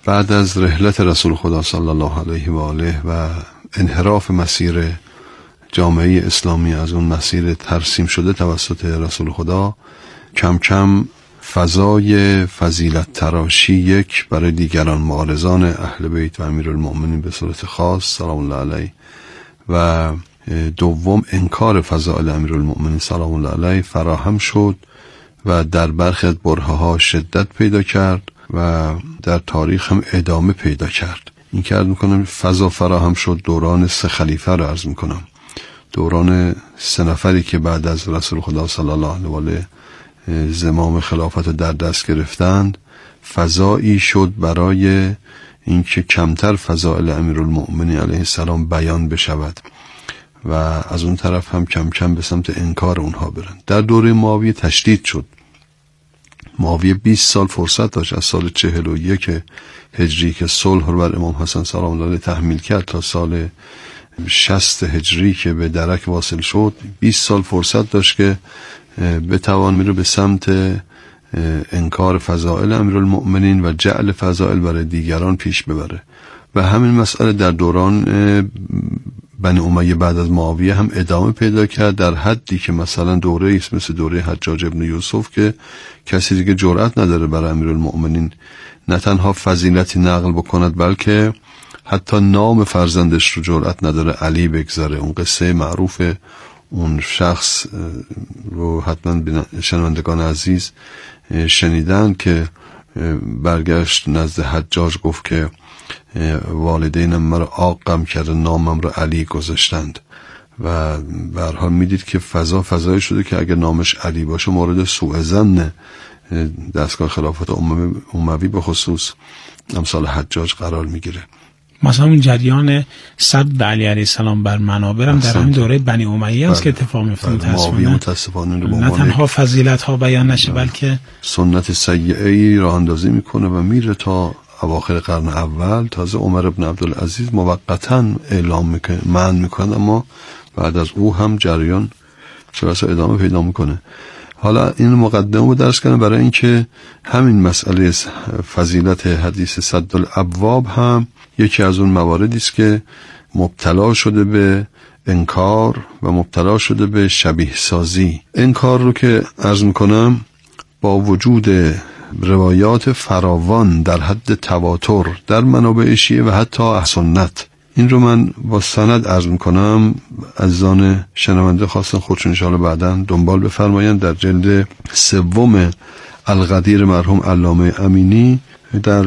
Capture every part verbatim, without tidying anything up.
بعد از رحلت رسول خدا صلی الله علیه و آله و انحراف مسیر جامعه اسلامی از اون مسیر ترسیم شده توسط رسول خدا، کم کم فضای فضیلت تراشی یک برای دیگران، معارضان اهل بیت و امیرالمؤمنین به صورت خاص سلام الله علیه، و دوم انکار فضائل امیرالمؤمنین سلام الله علیه فراهم شد و در برخی از برهه‌ها شدت پیدا کرد و در تاریخ هم ادامه پیدا کرد. این که عرض میکنم فضا فراهم شد دوران سه خلیفه رو عرض میکنم، دوران سه نفری که بعد از رسول خدا صلی الله علیه و آله زمام خلافت رو در دست گرفتند، فضایی شد برای اینکه کمتر فضائل امیرالمؤمنین علیه السلام بیان بشود و از اون طرف هم کم کم به سمت انکار اونها برن. در دوره معاویه تشدید شد. معاویه بیست سال فرصت داشت از سال چهل و یک هجری که صلح رو بر امام حسن سلام الله علیه تحمیل کرد تا سال شصت هجری که به درک واصل شد، بیست سال فرصت داشت که بتوان میره به سمت انکار فضائل امیرالمؤمنین و جعل فضائل برای دیگران پیش ببره. و همین مسئله در دوران بنی امیه بعد از معاویه هم ادامه پیدا کرد، در حدی که مثلا دوره ایست مثل دوره حجاج ابن یوسف که کسی دیگه جرأت نداره برای امیرالمؤمنین نه تنها فضیلتی نقل بکند بلکه حتی نام فرزندش رو جرأت نداره علی بگذاره. اون قصه معروف اون شخص رو حتما شنوندگان عزیز شنیدن که برگشت نزد حجاج گفت که والدینم مرا عاقم کرده، نامم رو علی گذاشتند. و به هر حال میدید که فضا فضایی شده که اگر نامش علی باشه مورد سوء ظن دستگاه خلافت اموی به خصوص امثال حجاج قرار میگیره. مثلا اون جریان صد علی علیه السلام بر منابر هم در همین دوره بنی امیه است که اتفاق میفته. متاسفانه نه تنها فضیلت ها بیان نشه بلکه سنت سیئه ای راه اندازی میکنه و میره تا اواخر قرن اول. تازه عمر ابن عبدالعزیز موقتا اعلام میکنه منع میکنه، اما بعد از او هم جریان چه بسا ادامه پیدا میکنه. حالا این مقدمه رو درس کنم برای اینکه همین مسئله فضیلت حدیث سد الابواب هم یکی از اون مواردی است که مبتلا شده به انکار و مبتلا شده به شبیه سازی. انکار رو که عرض میکنم با وجود روایات فراوان در حد تواتر در منابع شیعه و حتی اهل سنت، این رو من با سند عرض میکنم، عزیزان شنونده خواستن خودشون انشاءالله بعداً دنبال بفرمایند. در جلد سوم القدیر مرحوم علامه امینی در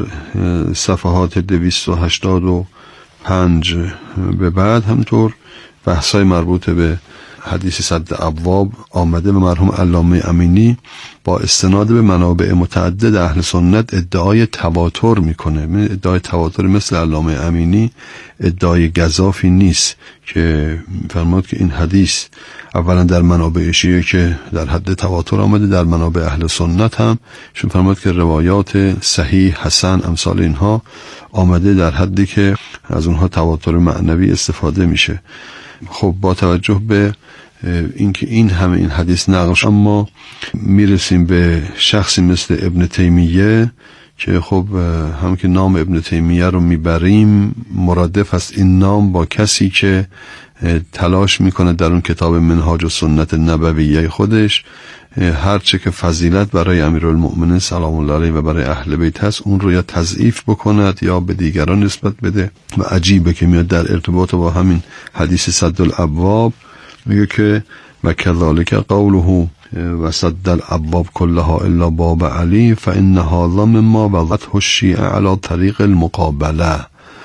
صفحات دویست و هشتاد و پنج به بعد همطور بحثای مربوط به حدیث صد ابواب آمده به مرحوم علامه امینی با استناد به منابع متعدد اهل سنت ادعای تواتر میکنه. ادعای تواتر مثل علامه امینی ادعای گزافی نیست که فرمود که این حدیث اولا در منابع شیعه که در حد تواتر آمده، در منابع اهل سنت هم چون فرمود که روایات صحیح حسن امثال اینها آمده در حدی که از اونها تواتر معنوی استفاده میشه. خب با توجه به اینکه این همه این حدیث نقل شد، اما میرسیم به شخصی مثل ابن تیمیه که خب هم که نام ابن تیمیه رو میبریم مرادف است این نام با کسی که تلاش میکنه در اون کتاب منهاج و سنت نبویه خودش هرچه که فضیلت برای امیرالمؤمنین سلام الله علیه و برای اهل بیت هست اون رو یا تضعیف بکند یا به دیگران نسبت بده. و عجیبه که میاد در ارتباط با همین حدیث سد الابواب میگه که و کذالک قوله و سد الابواب كلها الا باب علی فان هذا مما وضعته الشیعه على طریق المقابله.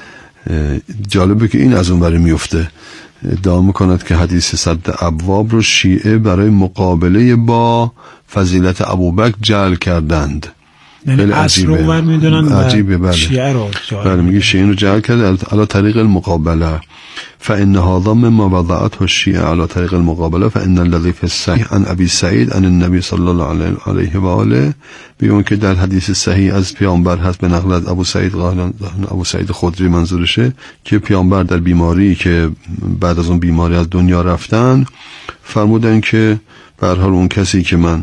جالبه که این از اون بری میفته، ادعا میکند که حدیث صد ابواب رو شیعه برای مقابله با فضیلت ابوبکر جعل کردند. یعنی اصل رو بر میدونن عجیبه. بله. شیعه رو بله میگه شیعه رو جعل کرده علی طریق المقابله فان هذا مما وضعته الشیعه علی طریق المقابله فان الذي في الصحيح عن ابي سعید عن النبي صلی الله علیه و آله، بیون که در حدیث صحیح از پیامبر هست به نقل از ابو سعید ابو سعید خدری منظورشه که پیامبر در بیماری که بعد از اون بیماری از دنیا رفتن فرمودن که به هر حال اون کسی که من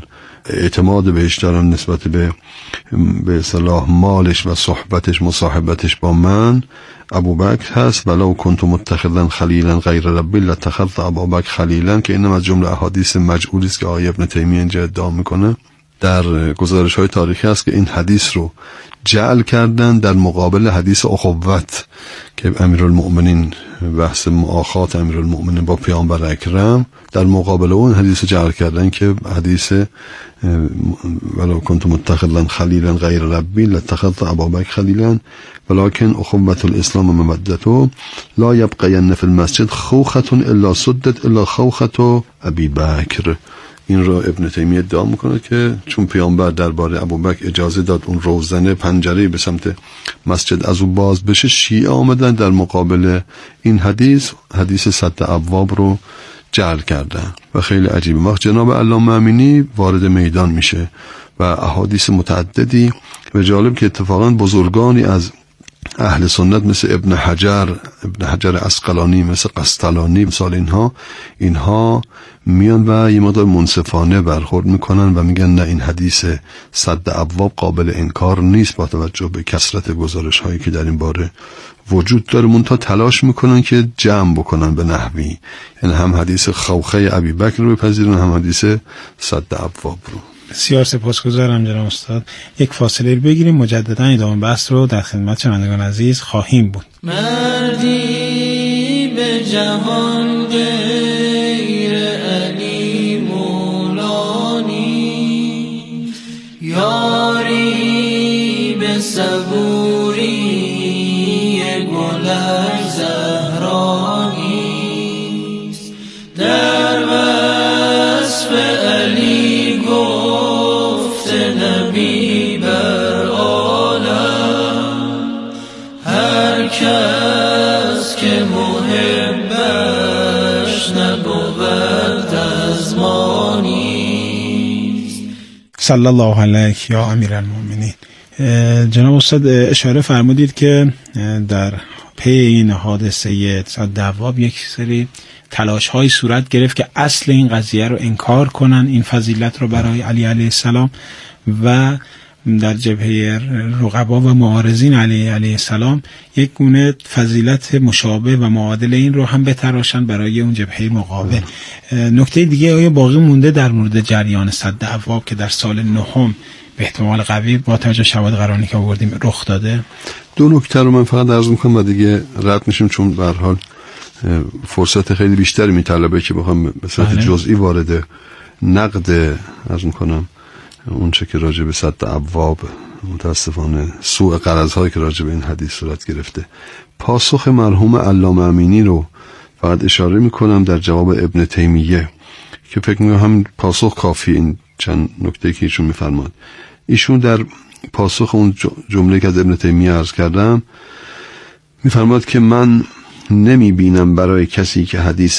اعتماد بهش دارن نسبت به به اصطلاح مالش و صحبتش مصاحبتش با من ابوبکر هست. ولو کنت متخذا خلیلا غیر ربی لاتخذت ابوبکر خلیلا، که اینم از جمله احادیث مجعولی است که آقای ابن تیمیه اینجا ادعا میکنه. در گزارش های تاریخی است که این حدیث رو جعل کردن در مقابل حدیث اخوت که امیرالمؤمنین بحث مؤاخات امیرالمؤمنین با پیامبر اکرم، در مقابل اون حدیث رو جعل کردن که حدیث ولو کنت متخذا خلیلا غیر ربی لاتخذت ابابکر خلیلا ولكن اخوة الاسلام مودته لا يبقين في المسجد خوخة الا سدت الا خوخة ابی بکر. این رو ابن تیمیه ادعا میکنه که چون پیامبر درباره ابوبکر اجازه داد اون روزنه پنجره به سمت مسجد از او باز بشه، شیعه آمدن در مقابل این حدیث حدیث صد ابواب رو جعل کردن و خیلی عجیبه. وقت جناب علامه امینی وارد میدان میشه و احادیث متعددی و جالب که اتفاقا بزرگانی از اهل سنت مثل ابن حجر ابن حجر عسقلانی، مثل قسطلانی، مثال اینها اینها میان و یه مقدار منصفانه برخورد میکنن و میگن نه این حدیث صد ابواب قابل انکار نیست با توجه به کثرت گزارش هایی که در این باره وجود داره، منتها تلاش میکنن که جمع بکنن به نحوی، یعنی هم حدیث خوخه ابی بکر رو بپذیرن هم حدیث صد ابواب رو. بسیار سپاسگزارم جناب استاد. یک فاصله بگیریم، مجددا ادامه بحث رو در خدمت شنوندگان عزیز خواهیم بود. مردی به جهان غیر علی مولانی، یاری به صبوری گلر زهرانی، در وصف علی گفت نبی بر عالم، هر کس که محبش نبود از ما نیست. صلی الله علیک یا امیرالمؤمنین. جناب استاد اشاره فرمودید که در پی این حادثه صد ابواب یک سری تلاش های صورت گرفت که اصل این قضیه رو انکار کنن، این فضیلت رو برای علی علیه السلام، و در جبهه رقبا و معارضین علی علیه السلام یک گونه فضیلت مشابه و معادل این رو هم بتراشن برای اون جبهه مقابل. نکته دیگه آیا باقی مونده در مورد جریان صد ابواب که در سال نهم به احتمال قوی با توجه شواهد قرآنی که آوردیم رخ داده؟ دو نکته رو من فقط عرض میکنم و دیگه رد میشیم، چون به هر حال فرصت خیلی بیشتری میطلبه که بخوام به صورت جزئی وارد نقد عرض میکنم اون چه که راجع به صد ابواب متاسفانه سوء غرض‌هایی که راجع به این حدیث صورت گرفته. پاسخ مرحوم علامه امینی رو فقط اشاره میکنم در جواب ابن تیمیه که فکر میکنم هم پاسخ کافی این چند نکته که ایشون میفرماد. ایشون در پاسخ اون جمله که از ابن تیمیه عرض کردم میفرماد که من نمی بینم برای کسی که حدیث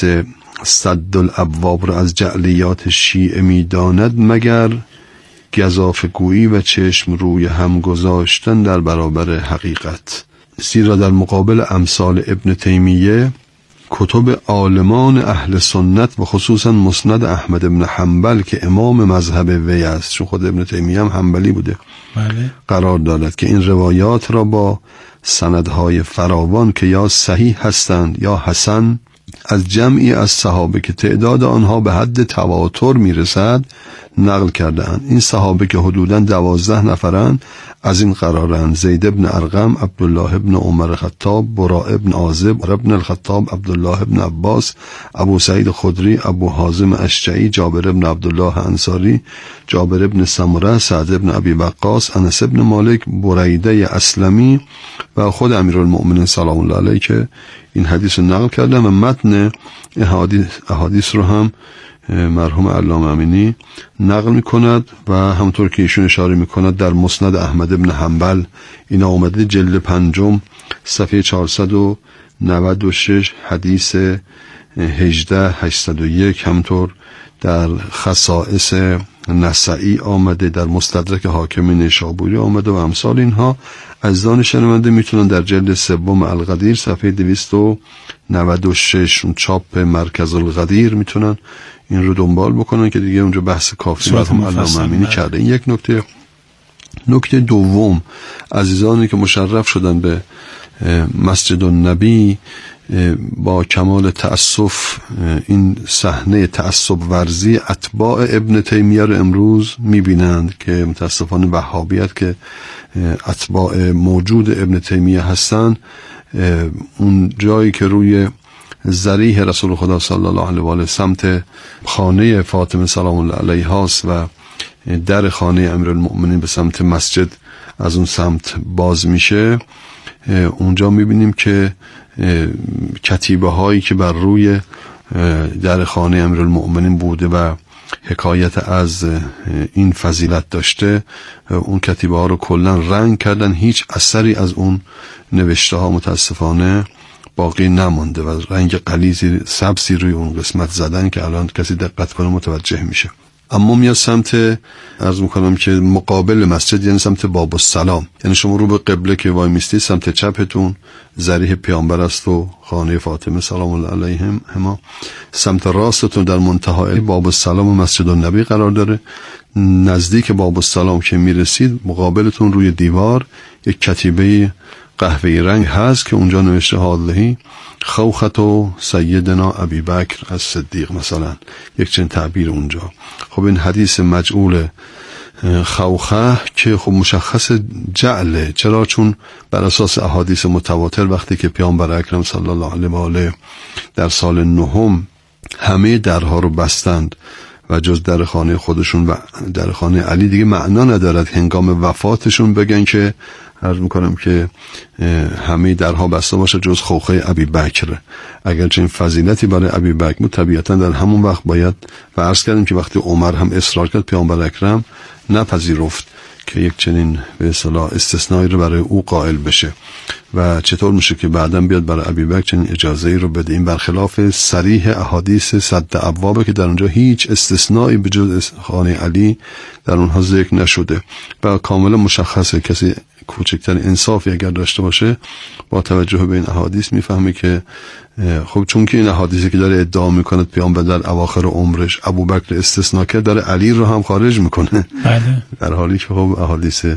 صد الابواب را از جعلیات شیعه می داند مگر گزافه گویی و چشم روی هم گذاشتن در برابر حقیقت، زیرا در مقابل امثال ابن تیمیه کتب عالمان اهل سنت و خصوصا مسند احمد بن حنبل که امام مذهب وی است، چون خود ابن تیمیه هم حنبلی بوده، بله، قرار دارد که این روایات را با سندهای فراوان که یا صحیح هستند یا حسن از جمعی از صحابه که تعداد آنها به حد تواتر میرسد نقل کرده اند. این صحابه که حدوداً دوازده نفرند از این قرارند: زید ابن ارقم، عبدالله ابن عمر خطاب، براء ابن عازب، ابن الخطاب، عبدالله ابن عباس، ابو سعید خدری، ابو حازم اشجعی، جابر ابن عبدالله انصاری، جابر ابن سمره، سعد ابن ابی وقاص، انس ابن مالک، بریده اسلمی و خود امیرالمؤمنین سلام الله علیه که این حدیث رو نقل کردن و متن احادیث رو هم مرحوم علامه امینی نقل میکند و همونطور که ایشون اشاره میکند در مسند احمد ابن حنبل اینا اومده جلد پنجم صفحه چهارصد و نود و شش حدیث هجده هشتصد و یک همطور در خصائص نسائی آمده، در مستدرک حاکم نیشابوری آمده و امثال اینها. عزیزان شنونده میتونن در جلد سوم القدیر صفحه دویست و نود و شش اون چاپ مرکز القدیر میتونن این رو دنبال بکنن که دیگه اونجا بحث کافی مرحوم علامه امینی کرده. این یک نکته. نکته دوم، عزیزانی که مشرف شدن به مسجد النبی با کمال تأسف این صحنه تعصب ورزی اتباع ابن تیمیه رو امروز میبینند که متاسفانه وهابیت که اتباع موجود ابن تیمیه هستن، اون جایی که روی ذریح رسول خدا صلی الله علیه و آله سمت خانه فاطمه سلام الله علیها است و در خانه امیرالمؤمنین به سمت مسجد از اون سمت باز میشه، اونجا میبینیم که کتیبه هایی که بر روی در خانه امیرالمؤمنین بوده و حکایت از این فضیلت داشته، اون کتیبه ها رو کلا رنگ کردن، هیچ اثری از اون نوشته ها متاسفانه باقی نمانده و رنگ غلیظی سبزی روی اون قسمت زدن که الان کسی دقت کنه متوجه میشه. اما میاد سمت عرض میکنم که مقابل مسجد، یعنی سمت باب السلام، یعنی شما رو به قبله که وای میستی سمت چپتون ذریح پیامبر است و خانه فاطمه سلام الله علیهم هما، سمت راستتون در منتهای باب السلام و مسجد النبی قرار داره. نزدیک باب السلام که میرسید مقابلتون روی دیوار یک کتیبه قهوه‌ای رنگ هست که اونجا نوشته هادلهی خوخت و سیدنا ابی بکر از صدیق، مثلا یک چنین تعبیر اونجا. خب این حدیث مجعول خوخه که خب مشخص جعله، چرا؟ چون بر اساس احادیث متواتر وقتی که پیامبر اکرم صلی الله علیه و آله در سال نهم همه درها رو بستند و جز در خانه خودشون و در خانه علی دیگه معنا ندارد هنگام وفاتشون بگن که عرض میکنم که همه درها بسته باشه جز خوخه ابی بکر. اگرچه این فضیلتی برای ابی بکر بود، طبیعتا در همون وقت باید، و عرض کردیم که وقتی عمر هم اصرار کرد پیامبر اکرم نپذیرفت که یک چنین به اصطلاح استثنایی رو برای او قائل بشه و چطور میشه که بعداً بیاد برای ابی بکر چنین اجازه‌ای رو بده. این برخلاف صریح احادیث صد ابوابه که در اونجا هیچ استثنایی به جز خانه علی در اونها ذکر نشده و کاملا مشخصه. کسی کوچکتر انصافی اگر داشته باشه با توجه به این احادیث میفهمه که خب چون که این احادیثی که داره ادعا میکنه پیامبر در اواخر عمرش ابوبکر استثناء کرد، داره علی رو هم خارج میکنه. بله. در حالی که خب احادیث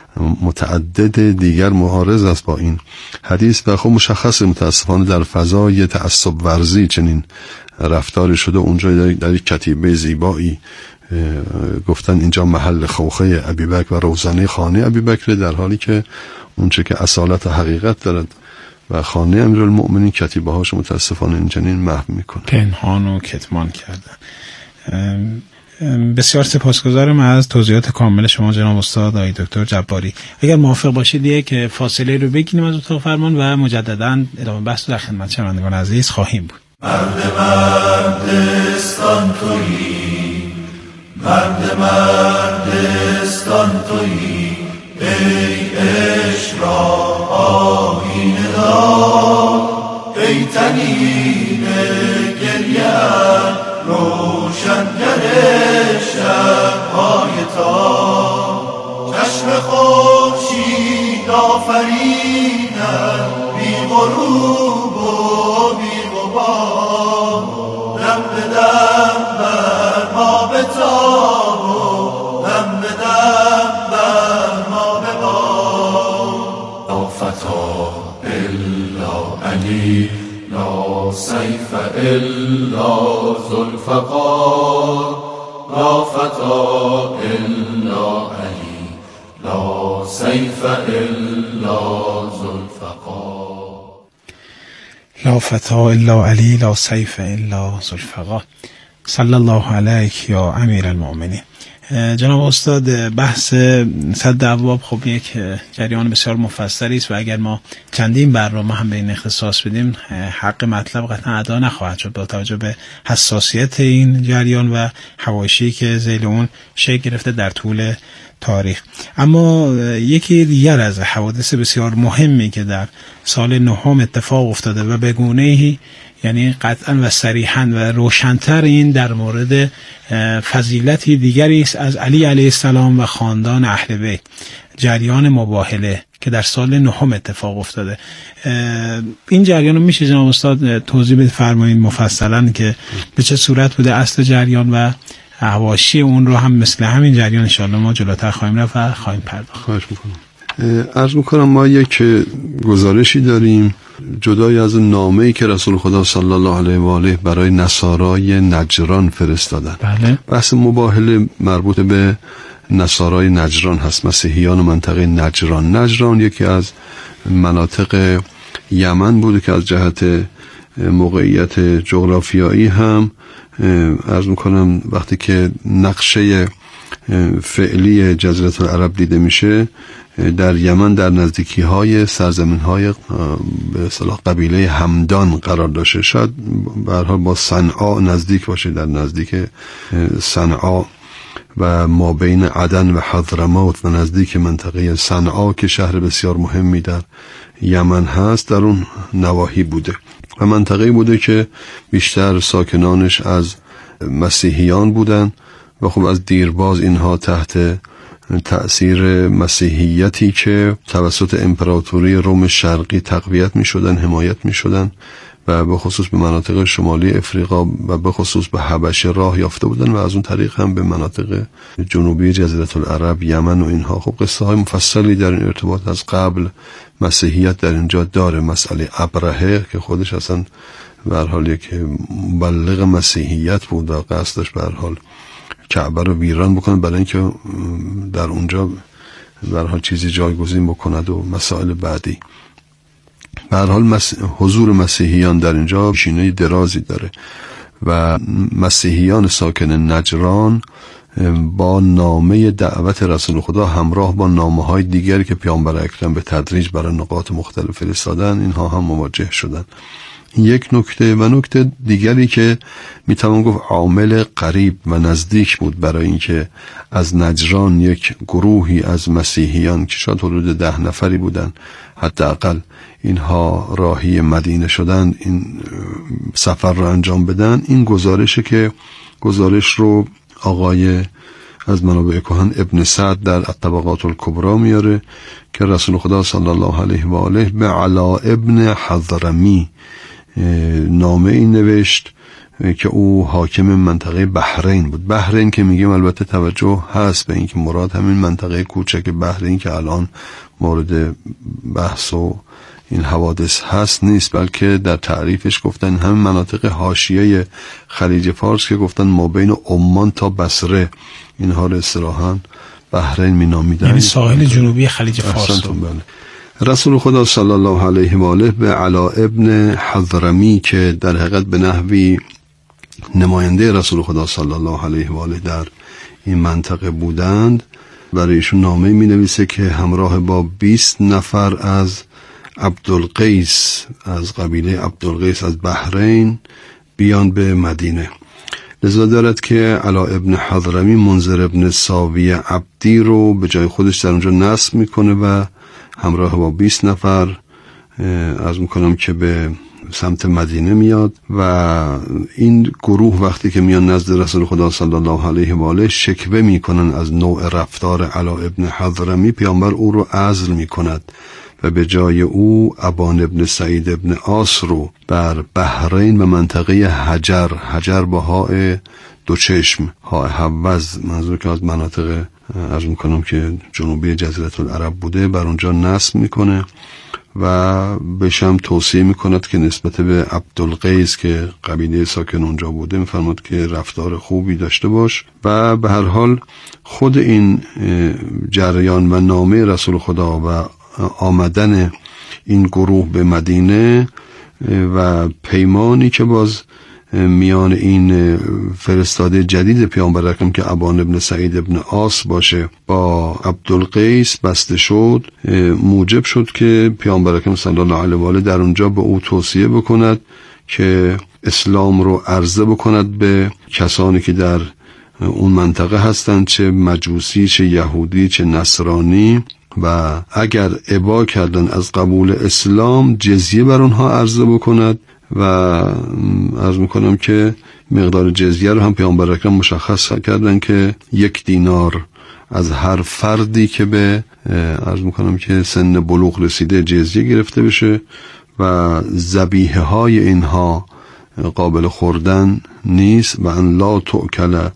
متعدد دیگر معارض است با این حدیث و خب مشخصه متاسفانه در فضای تعصب ورزی چنین رفتاری شده. اونجا در یک کتیبه زیبایی گفتن اینجا محل خوخه ابی بکر و روزنه خانه ابی بکر، در حالی که اونچه که اصالت و حقیقت دارد و خانه امیرالمؤمنین کتیبه هاش متاسفانه اینجنین محو میکنه، پنهان و کتمان کردن. بسیار سپاسگزارم از توضیحات کامل شما جناب استاد آقای دکتر جباری. اگر موافق باشید یک فاصله رو بگیریم از اتاق فرمان و مجددا ادامه بحث در خدمت شنوندگان عزیز خواهیم بود. مرد مردستان تویی، مرد مردستان تویی، ای عشق را آیینه دار، ای طنین گریه روشنگر شب‌های تار، چشم خورشید آفرینت بی غروب و بی غبار، دم به دم بر ما بتاب و دم به دم بر ما ببار. لا فتا الا علی، لا سیف الا ذوالفقار، لا فتا الا علی، لا سیف الا ذوالفقار. لا فتا الا علی، لا سیف الا ذوالفقار. صلی الله علیک یا امیر المؤمنین. جناب استاد، بحث صد ابواب خب یک جریان بسیار مفصلی است و اگر ما چندین برنامه هم به این اختصاص بدیم حق مطلب قطعا ادا نخواهد شد با توجه به حساسیت این جریان و حواشی که ذیل اون شکل گرفته در طول تاریخ. اما یکی دیگر از حوادث بسیار مهمی که در سال نهم اتفاق افتاده و به گونه‌ای یعنی قطعا و صریحا و روشن‌تر این در مورد فضیلتی دیگری است از علی علیه السلام و خاندان اهل بیت، جریان مباهله که در سال نهم اتفاق افتاده. این جریان رو میشه جناب استاد توضیح بفرمایید مفصلا که به چه صورت بوده، اصل جریان و حواشی اون رو هم مثل همین جریان ان شاءالله ما جلوتر خواهیم رفت و خواهیم پرداخت. خواهش میکنم. عرض میکنم ما یک گزارشی داریم جدای از نامه‌ای که رسول خدا صلی الله علیه و آله برای نصارای نجران فرستادن. بله. بحث مباهله مربوط به نصارای نجران هست، مسیحیان منطقه نجران. نجران یکی از مناطق یمن بوده که از جهت موقعیت جغرافیایی هم عرض میکنم وقتی که نقشه فعلی جزیره العرب دیده میشه در یمن در نزدیکی های سرزمین های به اصطلاح قبیله همدان قرار داشته، شاید به هر حال با صنعا نزدیک باشه، در نزدیک صنعا و ما بین عدن و حضرموت و نزدیک منطقه صنعا که شهر بسیار مهمی در یمن هست در اون نواحی بوده و منطقه‌ای بوده که بیشتر ساکنانش از مسیحیان بودن و خب از دیرباز اینها تحت تأثیر مسیحیتی که توسط امپراتوری روم شرقی تقویت می شدن، حمایت می شدن و به خصوص به مناطق شمالی افریقا و به خصوص به حبشه راه یافته بودن و از اون طریق هم به مناطق جنوبی جزیره العرب، یمن و اینها. خب قصه های مفصلی در این ارتباط از قبل مسیحیت در اینجا داره. مسئله ابرهه که خودش اصلا به هر حال یک مبلغ مسیحیت بود و قصد داشت به هر حال کعبه رو ویران بکنه برای اینکه در اونجا به هر حال چیزی جایگزین بکند و مسائل بعدی. به هر حال مس... حضور مسیحیان در اینجا پیشینه درازی داره و مسیحیان ساکن نجران با نامه دعوت رسول خدا همراه با نامه‌های دیگری که پیامبر اکرم به تدریج برای نقاط مختلف فرستادن اینها هم مواجه شدن. یک نکته و نکته دیگری که میتوان گفت عامل قریب و نزدیک بود برای اینکه از نجران یک گروهی از مسیحیان که شاید حدود ده نفری بودن حداقل اینها راهی مدینه شدن، این سفر را انجام بدن، این گزارشه که گزارش رو آقای از منابع کهن ابن سعد در الطبقات الکبری میاره که رسول خدا صلی الله علیه و آله به علا ابن حضرمی نامه این نوشت که او حاکم منطقه بحرین بود. بحرین که میگیم البته توجه هست به اینکه مراد همین منطقه کوچک بحرین که الان مورد بحث و این حوادث هست نیست، بلکه در تعریفش گفتن همین مناطق حاشیه خلیج فارس که گفتن ما بین عمان تا بصره، اینها رو اصطلاحاً بحرین مینامیدن، یعنی ساحل جنوبی خلیج فارس. رسول خدا صلی الله علیه و آله به علا ابن حضرمی که در حقیقت به نحوی نماینده رسول خدا صلی الله علیه و آله در این منطقه بودند برای ایشون نامه می نویسه که همراه با بیست نفر از عبدالقیس از قبیله عبدالقیس از بحرین بیان به مدینه. لذا دارد که علا ابن حضرمی منذر ابن ساوی عبدی رو به جای خودش در اونجا نصب میکنه و همراه با بیست نفر عرض میکنم که به سمت مدینه میاد و این گروه وقتی که میان نزد رسول خدا صلی الله علیه و آله شکوه میکنن از نوع رفتار علا ابن حضرمی، پیامبر او رو عزل میکند و به جای او ابان ابن سعید ابن آس رو بر بحرین و منطقه حجر، حجر با های دو چشم، های حوز، منظور که از مناطق عرض میکنم که جنوبی جزیره العرب بوده، بر اونجا نصب میکنه و بهش هم توصیه میکند که نسبت به عبدالقیس که قبیله ساکن اونجا بوده میفرماد که رفتار خوبی داشته باش. و به هر حال خود این جریان و نامه رسول خدا و آمدن این گروه به مدینه و پیمانی که باز میان این فرستاده جدید پیامبر اکرم که ابان ابن سعید ابن آس باشه با عبدالقیس بسته شد، موجب شد که پیامبر اکرم صلی الله علیه و آله در اونجا به او توصیه بکند که اسلام رو عرضه بکند به کسانی که در اون منطقه هستند، چه مجوسی، چه یهودی، چه نصرانی، و اگر ابا کردن از قبول اسلام جزیه بر اونها عرضه بکند و عرض میکنم که مقدار جزیه رو هم پیامبر اکرم مشخص کردن که یک دینار از هر فردی که به عرض میکنم که سن بلوغ رسیده جزیه گرفته بشه و ذبیحه های اینها قابل خوردن نیست. و ان لا تؤکل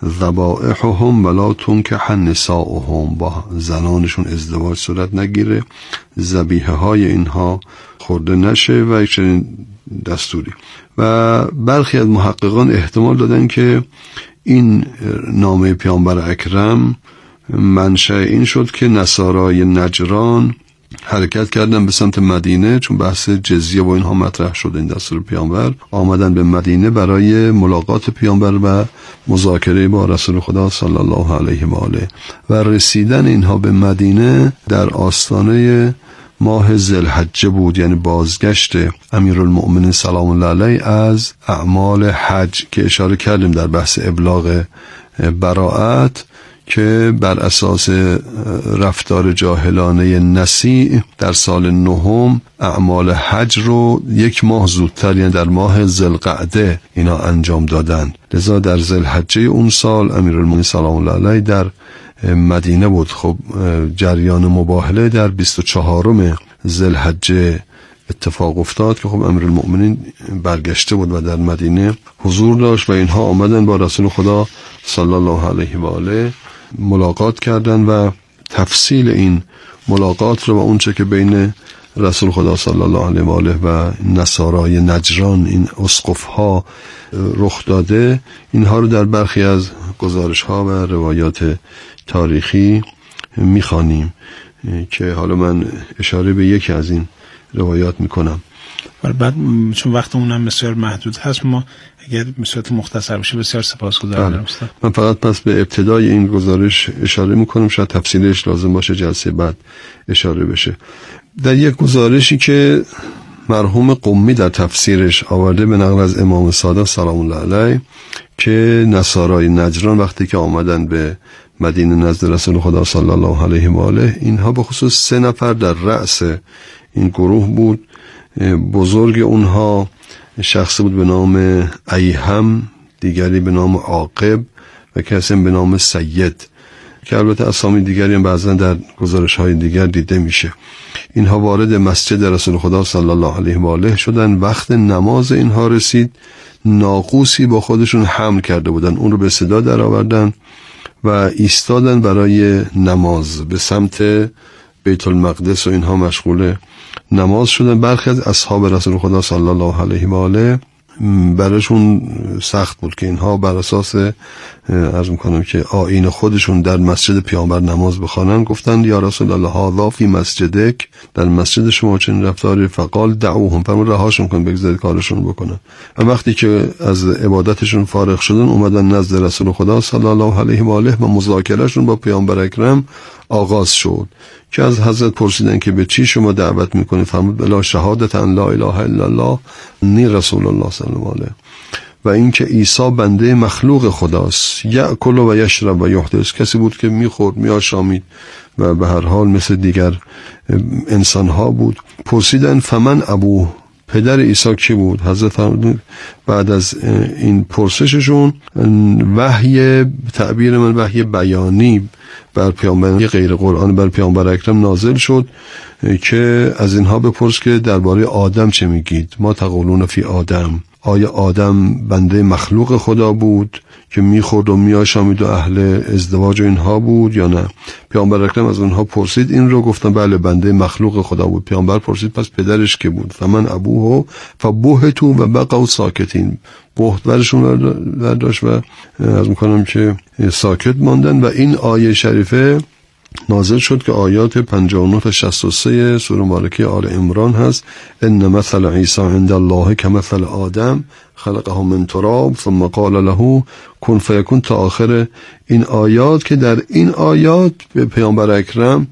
ذبائحهم ولا تنکح نساؤهم، با زنانشون ازدواج صورت نگیره، ذبیحه های اینها خورده نشه و چنین دستوری. و برخی از محققان احتمال دادن که این نامه پیامبر اکرم منشأ این شد که نصارای نجران حرکت کردن به سمت مدینه، چون بحث جزیه و اینها مطرح شد این دستور پیامبر، آمدن به مدینه برای ملاقات پیامبر و مذاکره با رسول خدا صلی الله علیه و آله. و رسیدن اینها به مدینه در آستانه ماه ذوالحجه بود، یعنی بازگشت امیرالمؤمنین سلام الله علیه از اعمال حج که اشاره کردیم در بحث ابلاغ براءت، که بر اساس رفتار جاهلانه نسیع در سال نهم اعمال حج رو یک ماه زودتر، یعنی در ماه ذوالقعده اینا انجام دادن. لذا در ذوالحجه اون سال امیرالمؤمنین سلام الله علیه در مدینه بود. خب جریان مباهله در بیست و چهارم ذوالحجه اتفاق افتاد که خب امیرالمؤمنین برگشته بود و در مدینه حضور داشت و اینها آمدن با رسول خدا صلی الله علیه و آله ملاقات کردن و تفصیل این ملاقات رو و اونچه که بین رسول خدا صلی الله علیه و آله و نصارای نجران، این اسقف ها رخ داده، اینها رو در برخی از گزارش ها و روایات تاریخی میخوانیم که حالا من اشاره به یکی از این روایات میکنم. و بعد چون وقتمون هم بسیار محدود هست، ما اگر به صورت مختصر بشه بسیار سپاسگزارم. من فقط پس به ابتدای این گزارش اشاره میکنم، شاید تفصیلش لازم باشه جلسه بعد اشاره بشه. در یک گزارشی که مرحوم قمی در تفسیرش آورده به نقل از امام صادق سلام الله علیه که نصارای نجران وقتی که آمدن به مدینه نزد رسول خدا صلی الله علیه و آله، اینها به خصوص سه نفر در رأس این گروه بود. بزرگ اونها شخصی بود به نام ایهم، دیگری به نام عاقب و کسی به نام سید، که البته اسامی دیگری هم بعضا در گزارش های دیگر دیده میشه. اینها وارد مسجد رسول خدا صلی الله علیه و آله شدن. وقت نماز اینها رسید، ناقوسی با خودشون حمل کرده بودن، اون رو به صدا در آوردن و ایستادن برای نماز، به سمت بیت المقدس و اینها مشغول نماز شدن. برخی از اصحاب رسول خدا صلی الله علیه و آله براشون سخت بود که اینها بر اساس عرض میکنم که آیین خودشون در مسجد پیامبر نماز بخوانن. گفتن یا رسول الله هذا فی مسجدک، در مسجد شما چنین رفتاری، فقال دعوهم، فرمود رهاشون کن بگذارید کارشون بکنن. و وقتی که از عبادتشون فارغ شدن اومدن نزد رسول خدا صلی الله علیه و آله و مذاکرهشون با پیامبر اکرم آغاز شد که از حضرت پرسیدن که به چی شما دعوت میکنید؟ فرمود بلا شهادت ان لا اله الا الله نی رسول الله صلی الله علیه و اینکه عیسی بنده مخلوق خداست، یأکل و یشرب و یحدث، کسی بود که میخورد میآشامید و به هر حال مثل دیگر انسان ها بود. پرسیدن فمن ابوه، پدر عیسی کی بود؟ حضرت فرمود بعد از این پرسششون وحی، تعبیر من وحی بیانی بر پیامبر غیر قرآن بر پیامبر اکرم نازل شد که از اینها بپرس که درباره آدم چه میگید؟ ما تقولون فی آدم، آیا آدم بنده مخلوق خدا بود که میخورد و میآشامید و اهل ازدواج و اینها بود یا نه؟ پیامبر اکرم از اونها پرسید این رو، گفتن بله بنده مخلوق خدا بود. پیامبر پرسید پس پدرش که بود؟ فمن ابوه فبهتوا و بقوا ساکتین، بهت برشون برداشت و از میکنم که ساکت ماندن. و این آیه شریفه نازل شد که آیات پنجاه و نه تا شصت و سه سوره مبارکه آل عمران هست. ان مثل عیسی عند الله کمثل آدم خلقه من تراب ثم قال له کن فیکون، تا آخر این آیات، که در این آیات به پیامبر اکرم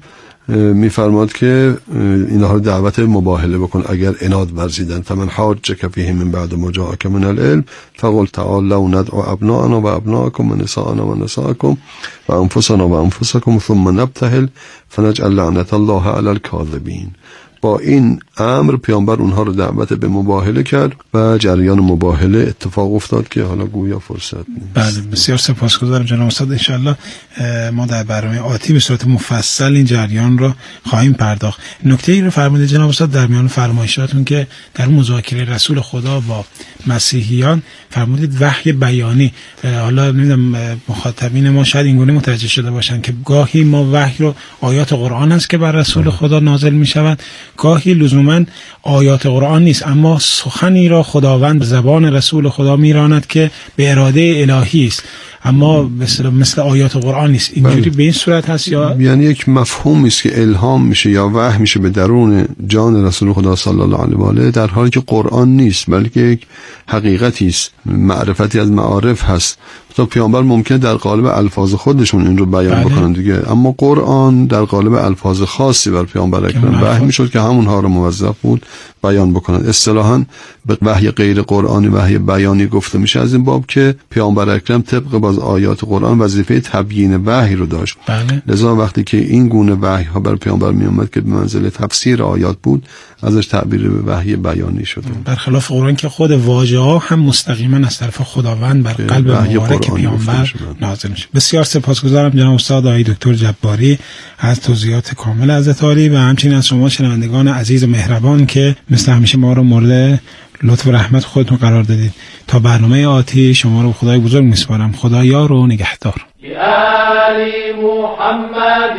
میفرماد که اینها رو دعوت مباهله بکن اگر عناد ورزیدن. فمن حاجک فیه من بعد ما جاءک من العلم فقل تعالوا ندعو ابناءنا و ابناءکم و نساءنا و نساءکم و انفسنا و انفسکم ثم نبتهل فنجعل لعنت الله علی الکاذبین. با این امر پیامبر اونها رو دعوت به مباهله کرد و جریان مباهله اتفاق افتاد که حالا گویا فرصت نیست. بله، بسیار سپاسگزارم جناب استاد. انشالله ما در برنامه آتی به صورت مفصل این جریان رو خواهیم پرداخت. نکته ای رو فرمودید جناب استاد در میان فرمایشاتون که در مذاکره رسول خدا با مسیحیان فرمودید وحی بیانی. حالا نمیدونم مخاطبین ما شاید اینگونه متوجه شده باشن که گاهی ما وحی رو آیات قرآن است که بر رسول خدا نازل میشوند، گاهی لزوما آیات قرآن نیست اما سخنی را خداوند به زبان رسول خدا میراند که به اراده الهی است اما مثل مثل آیات قرآن نیست. اینجوری به این صورت هست یا یعنی یک مفهومی است که الهام میشه یا وحی میشه به درون جان رسول خدا صلی الله علیه و آله، در حالی که قرآن نیست بلکه یک حقیقتی است، معرفتی از معارف هست. تا پیامبر ممکنه در قالب الفاظ خودشون این رو بیان بله. بکنن دیگه، اما قرآن در قالب الفاظ خاصی بر پیامبر اکرم وحی میشد که همونها رو موظف بود بیان بکنن. اصطلاحاً به وحی غیر قرآنی وحی بیانی گفته میشه از این باب که پیامبر اکرم طبق باز آیات قرآن وظیفه تبیین وحی رو داشت. بله. لذا وقتی که این گونه وحی ها بر پیامبر می اومد که به منزله تفسیر آیات بود، ازش تعبیر به وحی بیانی شده. برخلاف قرآن که خود واژه ها هم مستقیما از طرف خداوند بر قلب مبارک پیامبر نازل میشه. بسیار سپاسگزارم جناب استاد آقای دکتر جباری از توضیحات کامل حضرت عالی و همچنین از شما شنوندگان عزیز و مهربان که مثل همیشه ما رو مورد لطف و رحمت خودتون قرار دادید. تا برنامه آتی شما رو خدای بزرگ میسپارم. خدا یار و نگهدار. آل محمد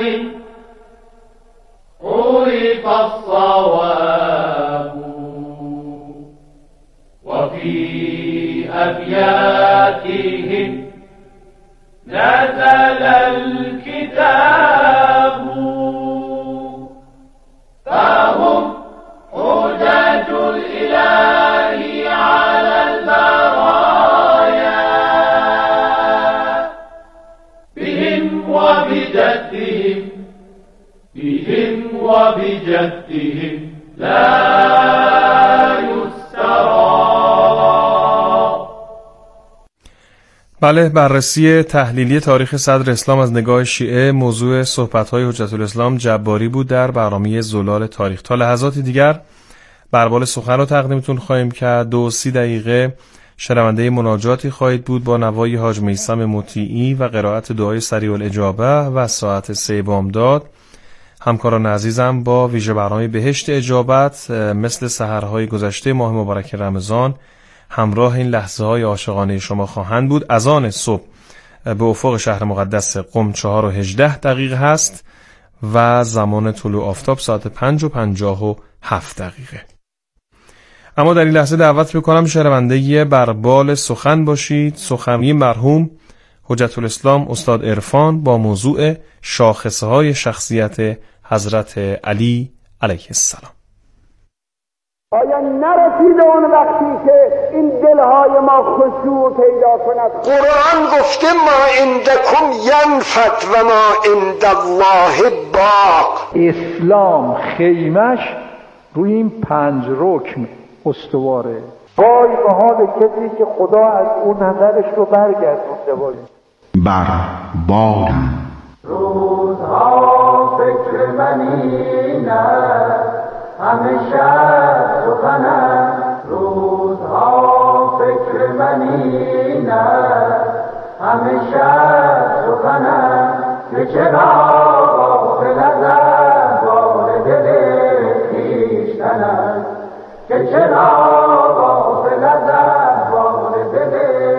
عرف الصواب وفي أبياتهم نزل الكتاب فهم حجج الإله على البرايا بهم وبجدهم بهم وبجدهم لا بله، بررسی تحلیلی تاریخ صدر اسلام از نگاه شیعه موضوع صحبت‌های حجت الاسلام جباری بود در برنامه زلال تاریخ. تا لحظاتی دیگر بربال سخن رو تقدیمتون خواهیم کرد. دو سی دقیقه شنونده مناجاتی خواهید بود با نوای حاج میثم مطیعی و قرائت دعای سریع الاجابه و ساعت سه بامداد. همکاران عزیزم با ویژه برنامه بهشت اجابت مثل سحرهای گذشته ماه مبارک رمضان همراه این لحظه های عاشقانه شما خواهند بود. اذان صبح به افق شهر مقدس قم چهار و هجده دقیقه هست و زمان طلوع آفتاب ساعت پنج و پنجاه و هفت دقیقه. اما در این لحظه دعوت میکنم شنونده بربال سخن باشید. سخنی مرحوم حجت الاسلام استاد عرفان با موضوع شاخصه های شخصیت حضرت علی علیه السلام. آیا نرسیده اون وقتی که این دلهای ما خشوع پیدا کند؟ قرآن گفته ما عندکم ینفد و ما عند الله باق. اسلام خیمش روی این پنج رکن استواره. وای به حال کسی که خدا از اون نظرش رو برگردونده باشه. بر بارم روزها فکر منی نه همیشه سخنم، روزها فکر منی نه همیشه سخنم، که چرا غافل از احوال دل خویشتنم، که چرا غافل از احوال دل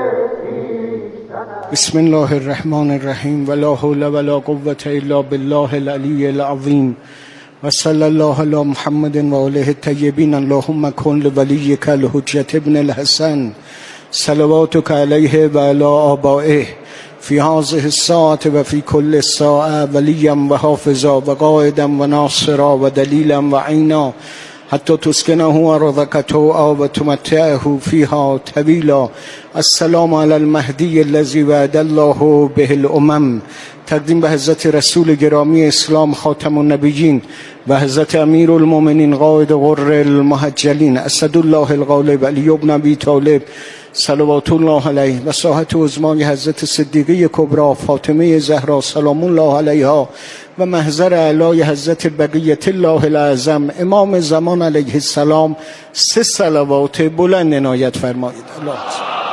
خویشتنم. بسم الله الرحمن الرحیم ولا حول ولا قوة الا بالله العلی العظیم و صلی الله علی محمد و آله الطیبین. اللهم کن لولیک الحجة ابن الحسن صلواتک علیه و علی آبائه فی هذه الساعة و فی کل ساعة ولیا و حافظا و قائدا و ناصرا و دلیلا و عینا حتی تسکنه ارضک طوعا و تمتعه فیها طویلا. السلام علی المهدی الذی وعد الله به الامم تقدیم به حضرت رسول گرامی اسلام خاتم النبیین و حضرت امیر المؤمنین قائد غر المحجلین اسد الله الغالب علی بن ابی طالب صلوات الله علیه و ساحت عظمای حضرت صدیقه کبری فاطمه زهرا سلام الله علیها و محضر اعلای حضرت بقیت الله الاعظم امام زمان علیه السلام سه صلوات بلند عنایت فرمایید. الله